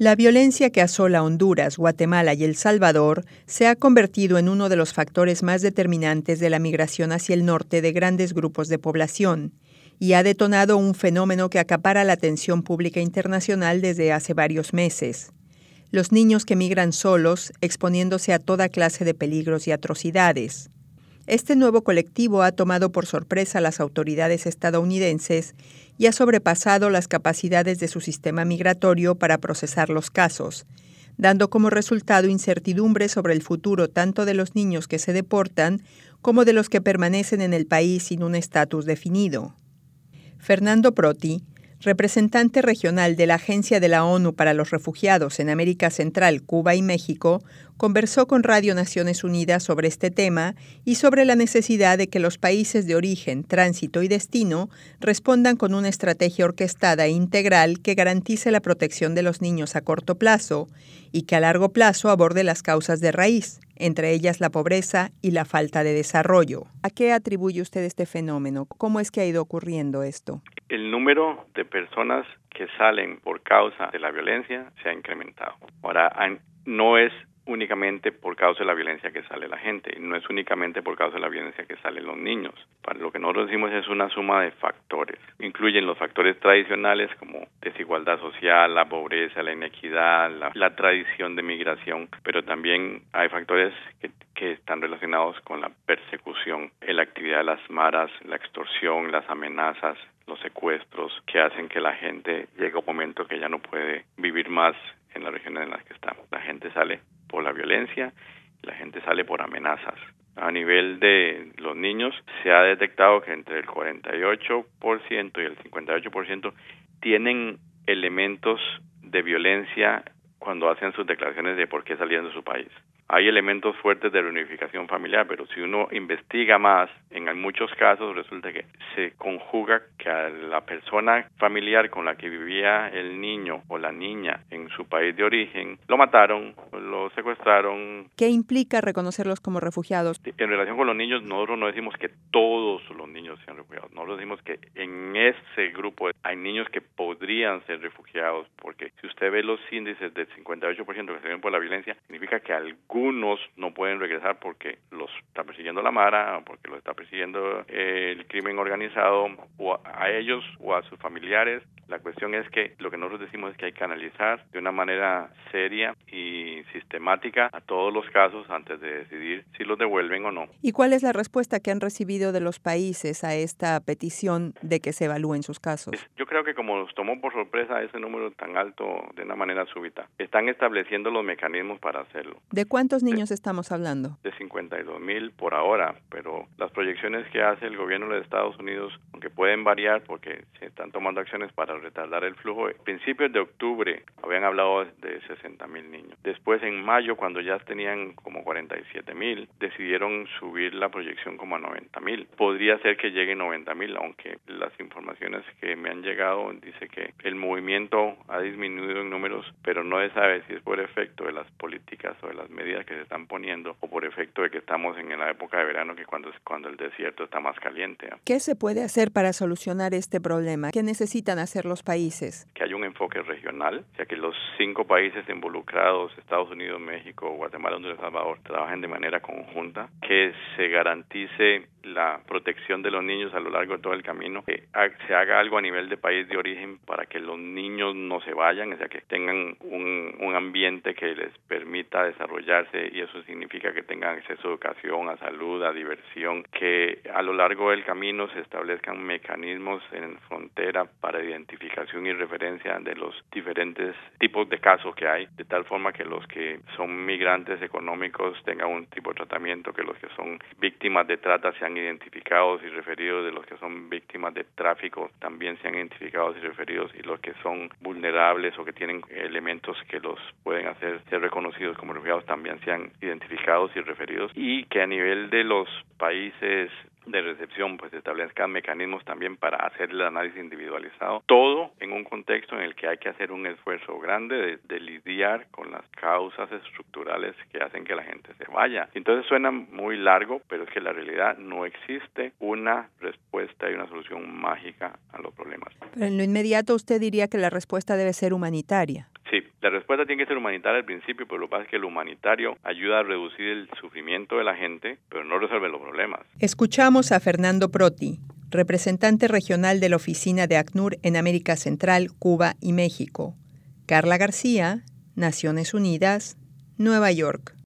La violencia que asola Honduras, Guatemala y El Salvador se ha convertido en uno de los factores más determinantes de la migración hacia el norte de grandes grupos de población y ha detonado un fenómeno que acapara la atención pública internacional desde hace varios meses. Los niños que migran solos, exponiéndose a toda clase de peligros y atrocidades. Este nuevo colectivo ha tomado por sorpresa a las autoridades estadounidenses y ha sobrepasado las capacidades de su sistema migratorio para procesar los casos, dando como resultado incertidumbre sobre el futuro tanto de los niños que se deportan como de los que permanecen en el país sin un estatus definido. Fernando Proti, representante regional de la Agencia de la ONU para los Refugiados en América Central, Cuba y México, conversó con Radio Naciones Unidas sobre este tema y sobre la necesidad de que los países de origen, tránsito y destino respondan con una estrategia orquestada e integral que garantice la protección de los niños a corto plazo y que a largo plazo aborde las causas de raíz, entre ellas la pobreza y la falta de desarrollo. ¿A qué atribuye usted este fenómeno? ¿Cómo es que ha ido ocurriendo esto? El número de personas que salen por causa de la violencia se ha incrementado. Ahora, no es únicamente por causa de la violencia que sale la gente, no es únicamente por causa de la violencia que salen los niños. Para lo que nosotros decimos es una suma de factores. Incluyen los factores tradicionales como desigualdad social, la pobreza, la inequidad, la tradición de migración, pero también hay factores que están relacionados con la persecución, la actividad de las maras, la extorsión, las amenazas, los secuestros, que hacen que la gente llegue a un momento que ya no puede vivir más en las regiones en las que estamos. La gente sale por la violencia, la gente sale por amenazas. A nivel de los niños, se ha detectado que entre el 48% y el 58% tienen elementos de violencia cuando hacen sus declaraciones de por qué salieron de su país. Hay elementos fuertes de reunificación familiar, pero si uno investiga más, en muchos casos resulta que se conjuga que a la persona familiar con la que vivía el niño o la niña en su país de origen, lo mataron, lo secuestraron. ¿Qué implica reconocerlos como refugiados? En relación con los niños, nosotros no decimos que todos los niños sean refugiados. Nosotros decimos que en ese grupo hay niños que podrían ser refugiados, porque si usted ve los índices del 58% que se ven por la violencia, significa que algunos no pueden regresar porque los está persiguiendo la Mara, porque los está persiguiendo el crimen organizado, o a ellos o a sus familiares. La cuestión es que lo que nosotros decimos es que hay que analizar de una manera seria y sistemática a todos los casos antes de decidir si los devuelven o no. ¿Y cuál es la respuesta que han recibido de los países a esta petición de que se evalúen sus casos? Yo creo que como nos tomó por sorpresa ese número tan alto de una manera súbita, están estableciendo los mecanismos para hacerlo. ¿De cuántos niños estamos hablando? De 52,000 por ahora, pero las proyecciones que hace el gobierno de Estados Unidos, aunque pueden variar porque se están tomando acciones para retardar el flujo, a principios de octubre habían hablado de 60,000 niños. Después, en mayo, cuando ya tenían como 47,000, decidieron subir la proyección como a 90,000. Podría ser que llegue a 90,000, aunque las informaciones que me han llegado dice que el movimiento ha disminuido en números, pero no se sabe si es por efecto de las políticas o de las medidas que se están poniendo o por efecto de que estamos en la época de verano, que cuando el desierto está más caliente. ¿Qué se puede hacer para solucionar este problema? ¿Qué necesitan hacer los países? Que haya un enfoque regional, o sea, que los 5 países involucrados, Estados Unidos, México, Guatemala, Honduras, El Salvador, trabajen de manera conjunta, que se garantice la protección de los niños a lo largo de todo el camino, que se haga algo a nivel de país de origen para que los niños no se vayan, o sea, que tengan un ambiente que les permita desarrollarse, y eso significa que tengan acceso a educación, a salud, a diversión, que a lo largo del camino se establezcan mecanismos en frontera para identificación y referencia de los diferentes tipos de casos que hay, de tal forma que los que son migrantes económicos tengan un tipo de tratamiento, que los que son víctimas de trata sean identificados y referidos, de los que son víctimas de tráfico también sean identificados y referidos, y los que son vulnerables o que tienen elementos que los pueden hacer ser reconocidos como refugiados también sean identificados y referidos, y que a nivel de los países de recepción pues establezcan mecanismos también para hacer el análisis individualizado, todo en un contexto en el que hay que hacer un esfuerzo grande de lidiar con las causas estructurales que hacen que la gente se vaya. Entonces suena muy largo, pero es que la realidad no existe una respuesta y una solución mágica a los problemas. Pero en lo inmediato usted diría que la respuesta debe ser humanitaria. Sí, La respuesta tiene que ser humanitaria al principio, pero lo que pasa es que lo humanitario ayuda a reducir el sufrimiento de la gente, pero no resuelve los problemas. Escuchamos a Fernando Proti, representante regional de la oficina de ACNUR en América Central, Cuba y México. Carla García, Naciones Unidas, Nueva York.